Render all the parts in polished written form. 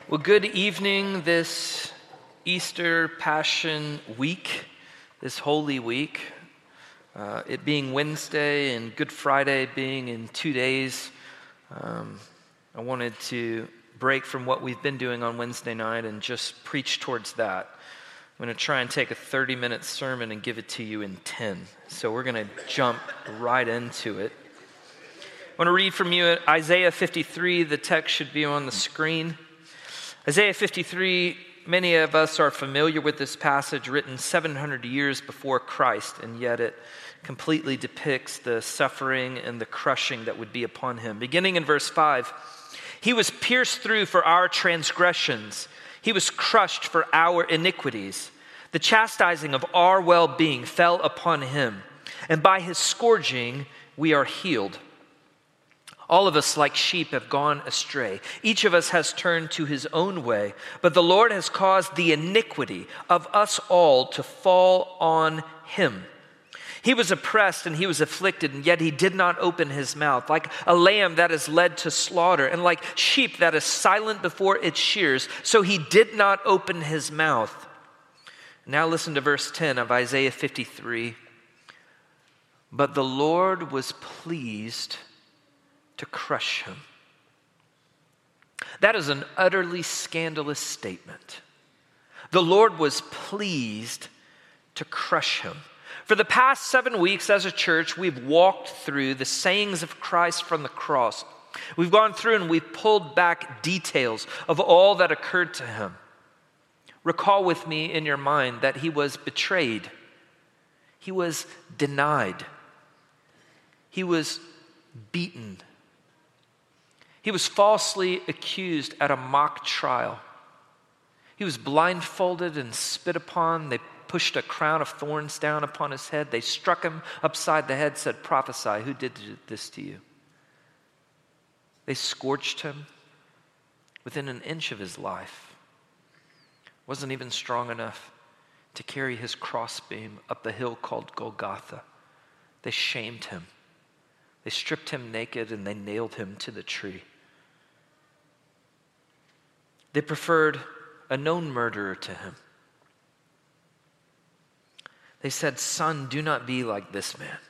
Well, good evening this Easter Passion Week, this Holy Week. It being Wednesday and Good Friday being in 2 days, I wanted to break from what we've been doing on Wednesday night and just preach towards that. I'm going to try and take a 30-minute sermon and give it to you in 10. So we're going to jump right into it. I want to read from you Isaiah 53. The text should be on the screen. Isaiah 53, many of us are familiar with this passage written 700 years before Christ, and yet it completely depicts the suffering and the crushing that would be upon him. Beginning in verse 5, he was pierced through for our transgressions. He was crushed for our iniquities. The chastising of our well-being fell upon him, and by his scourging we are healed. All of us, like sheep, have gone astray. Each of us has turned to his own way, but the Lord has caused the iniquity of us all to fall on him. He was oppressed and he was afflicted, and yet he did not open his mouth. Like a lamb that is led to slaughter, and like sheep that is silent before its shears, so he did not open his mouth. Now listen to verse 10 of Isaiah 53. But the Lord was pleased to crush him. That is an utterly scandalous statement. The Lord was pleased to crush him. For the past 7 weeks as a church, we've walked through the sayings of Christ from the cross. We've gone through and we've pulled back details of all that occurred to him. Recall with me in your mind that he was betrayed. He was denied. He was beaten. He was falsely accused at a mock trial. He was blindfolded and spit upon. They pushed a crown of thorns down upon his head. They struck him upside the head, said, "Prophesy, who did this to you?" They scorched him within an inch of his life. Wasn't even strong enough to carry his crossbeam up the hill called Golgotha. They shamed him. They stripped him naked and they nailed him to the tree. They preferred a known murderer to him. They said, "Son, do not be like this man."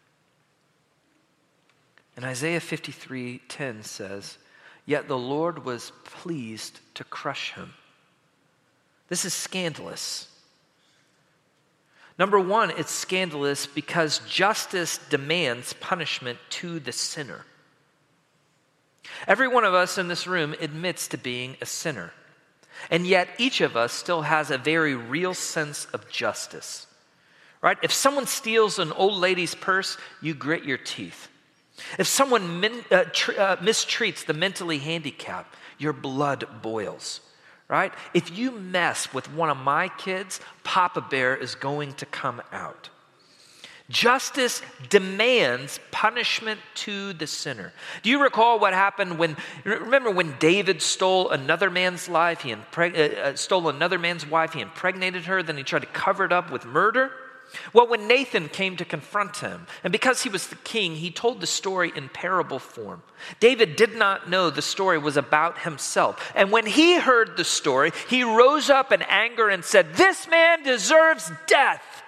And Isaiah 53:10 says, "Yet the Lord was pleased to crush him." This is scandalous. Number one, it's scandalous because justice demands punishment to the sinner. Every one of us in this room admits to being a sinner, and yet each of us still has a very real sense of justice, right? If someone steals an old lady's purse, you grit your teeth. If someone mistreats the mentally handicapped, your blood boils. Right? If you mess with one of my kids, Papa Bear is going to come out. Justice demands punishment to the sinner. Do you recall what happened remember when David stole another man's life, stole another man's wife, he impregnated her, then he tried to cover it up with murder? Well, when Nathan came to confront him, and because he was the king, he told the story in parable form. David did not know the story was about himself. And when he heard the story, he rose up in anger and said, "This man deserves death."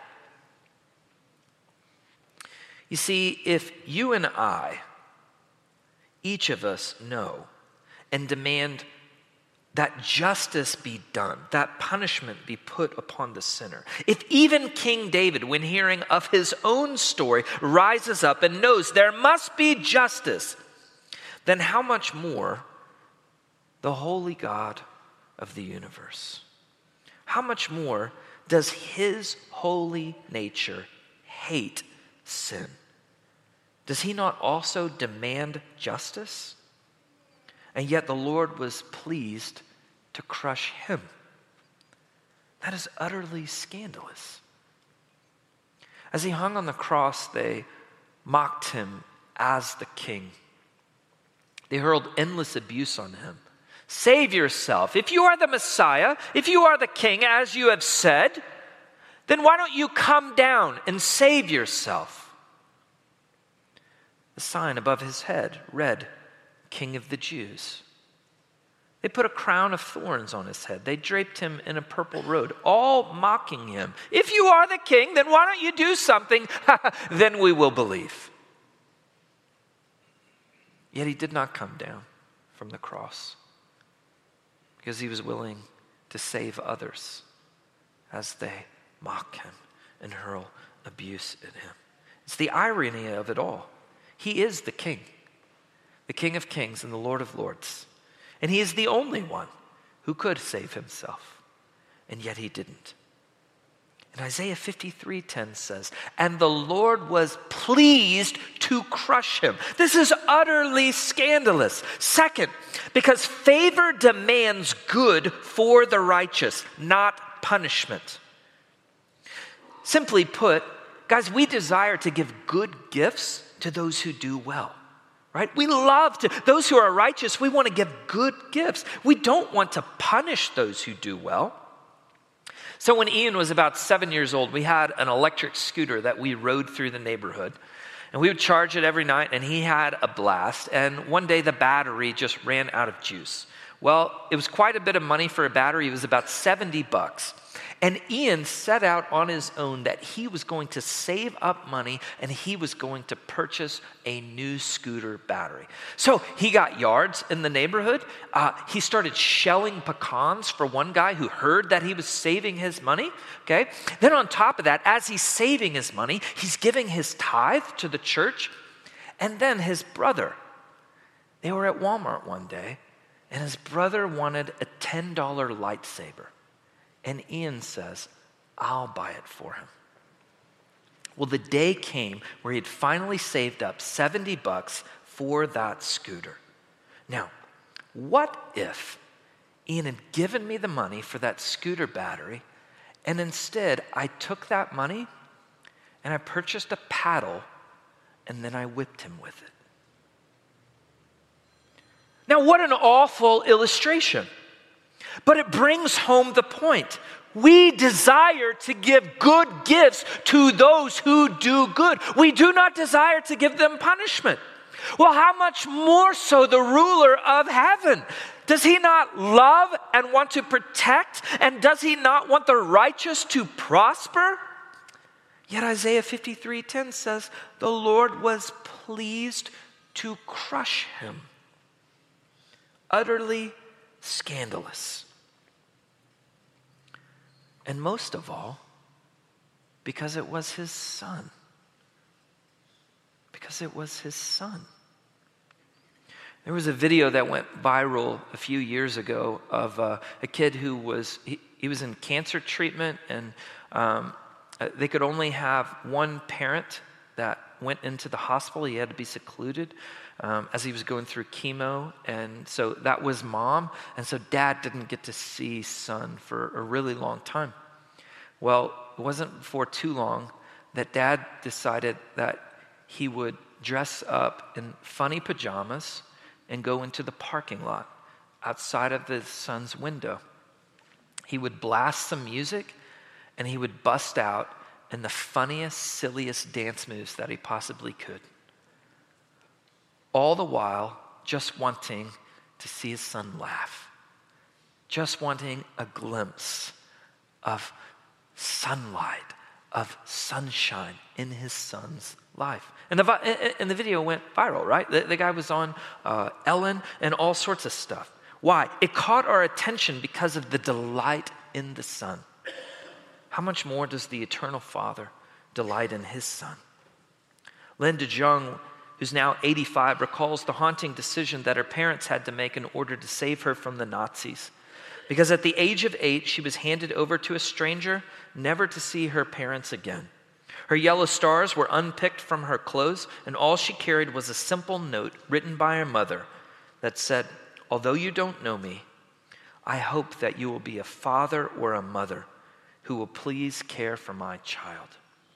You see, if you and I, each of us know and demand that justice be done, that punishment be put upon the sinner. If even King David, when hearing of his own story, rises up and knows there must be justice, then how much more the holy God of the universe? How much more does his holy nature hate sin? Does he not also demand justice? And yet the Lord was pleased to crush him. That is utterly scandalous. As he hung on the cross, they mocked him as the king. They hurled endless abuse on him. "Save yourself. If you are the Messiah, if you are the king, as you have said, then why don't you come down and save yourself?" The sign above his head read, "King of the Jews." They put a crown of thorns on his head. They draped him in a purple robe, all mocking him. If you are the king, then why don't you do something? Then we will believe. Yet he did not come down from the cross because he was willing to save others as they mock him and hurl abuse at him. It's the irony of it all. He is the King of Kings and the Lord of Lords. And he is the only one who could save himself. And yet he didn't. And Isaiah 53:10 says, and the Lord was pleased to crush him. This is utterly scandalous. Second, because favor demands good for the righteous, not punishment. Simply put, guys, we desire to give good gifts to those who do well. Right? We love to, those who are righteous, we want to give good gifts. We don't want to punish those who do well. So when Ian was about 7 years old, we had an electric scooter that we rode through the neighborhood. And we would charge it every night, and he had a blast. And one day the battery just ran out of juice. Well, it was quite a bit of money for a battery. It was about $70. And Ian set out on his own that he was going to save up money and he was going to purchase a new scooter battery. So he got yards in the neighborhood. He started shelling pecans for one guy who heard that he was saving his money. Okay. Then on top of that, as he's saving his money, he's giving his tithe to the church. And then his brother, they were at Walmart one day and his brother wanted a $10 lightsaber. And Ian says, I'll buy it for him. Well, the day came where he had finally saved up $70 for that scooter. Now, what if Ian had given me the money for that scooter battery, and instead I took that money and I purchased a paddle and then I whipped him with it? Now, what an awful illustration. But it brings home the point. We desire to give good gifts to those who do good. We do not desire to give them punishment. Well, how much more so the ruler of heaven? Does he not love and want to protect? And does he not want the righteous to prosper? Yet Isaiah 53:10 says, the Lord was pleased to crush him. Utterly scandalous. And most of all, because it was his son. Because it was his son. There was a video that went viral a few years ago of a kid who was in cancer treatment, and they could only have one parent that went into the hospital. He had to be secluded as he was going through chemo, and so that was mom, and so dad didn't get to see son for a really long time. Well, it wasn't for too long that dad decided that he would dress up in funny pajamas and go into the parking lot outside of the son's window. He would blast some music and he would bust out in the funniest, silliest dance moves that he possibly could. All the while, just wanting to see his son laugh. Just wanting a glimpse of sunlight, of sunshine in his son's life. And the video went viral, right? The guy was on Ellen and all sorts of stuff. Why? It caught our attention because of the delight in the Son. How much more does the eternal Father delight in his Son? Lynn DeJong, who's now 85, recalls the haunting decision that her parents had to make in order to save her from the Nazis. Because at the age of 8, she was handed over to a stranger, never to see her parents again. Her yellow stars were unpicked from her clothes, and all she carried was a simple note written by her mother that said, "Although you don't know me, I hope that you will be a father or a mother who will please care for my child."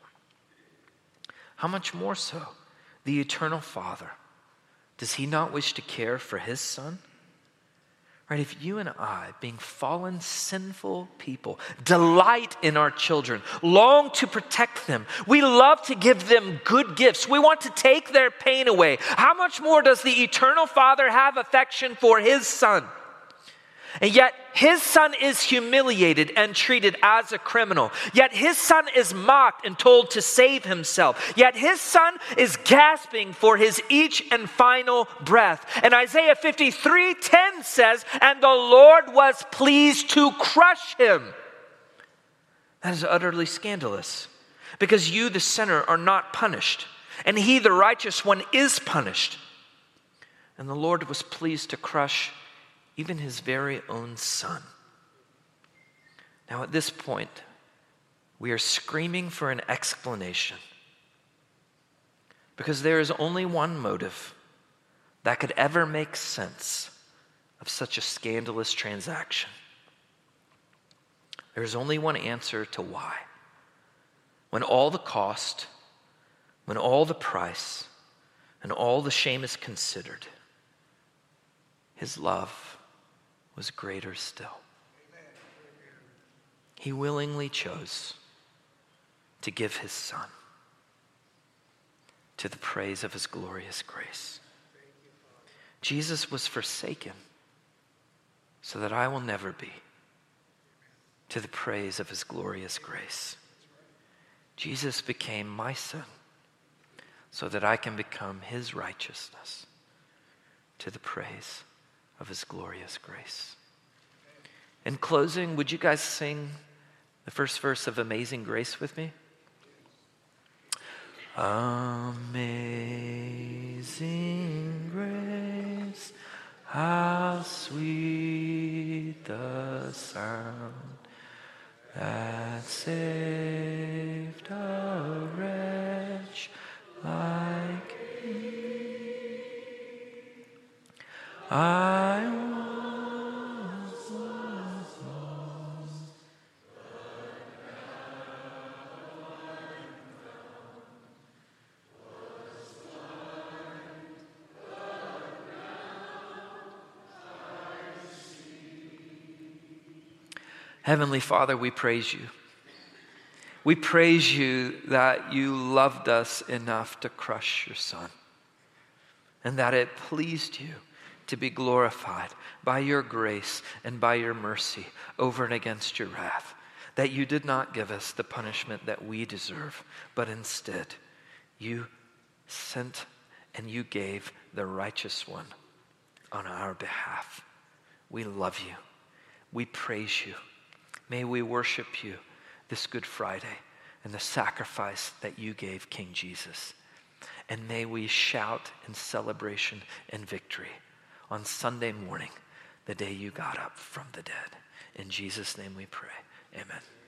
How much more so, the eternal Father? Does he not wish to care for his Son? Right, if you and I, being fallen, sinful people, delight in our children, long to protect them, we love to give them good gifts, we want to take their pain away, how much more does the eternal Father have affection for his Son? And yet his son is humiliated and treated as a criminal. Yet his son is mocked and told to save himself. Yet his son is gasping for his each and final breath. And Isaiah 53:10 says, "And the Lord was pleased to crush him." That is utterly scandalous, because you, the sinner, are not punished, and he, the righteous one, is punished. And the Lord was pleased to crush even his very own son. Now at this point, we are screaming for an explanation, because there is only one motive that could ever make sense of such a scandalous transaction. There is only one answer to why. When all the cost, when all the price, and all the shame is considered, his love was greater still. He willingly chose to give his son to the praise of his glorious grace. Jesus was forsaken so that I will never be, to the praise of his glorious grace. Jesus became my sin so that I can become his righteousness, to the praise of his glorious grace. In closing, would you guys sing the first verse of Amazing Grace with me? Amazing grace, how sweet the sound that saved a wretch like me. I once was lost, Heavenly Father, we praise you. We praise you that you loved us enough to crush your son, and that it pleased you to be glorified by your grace and by your mercy over and against your wrath, that you did not give us the punishment that we deserve, but instead you sent and you gave the righteous one on our behalf. We love you. We praise you. May we worship you this Good Friday and the sacrifice that you gave, King Jesus. And may we shout in celebration and victory on Sunday morning, the day you got up from the dead. In Jesus' name we pray. Amen.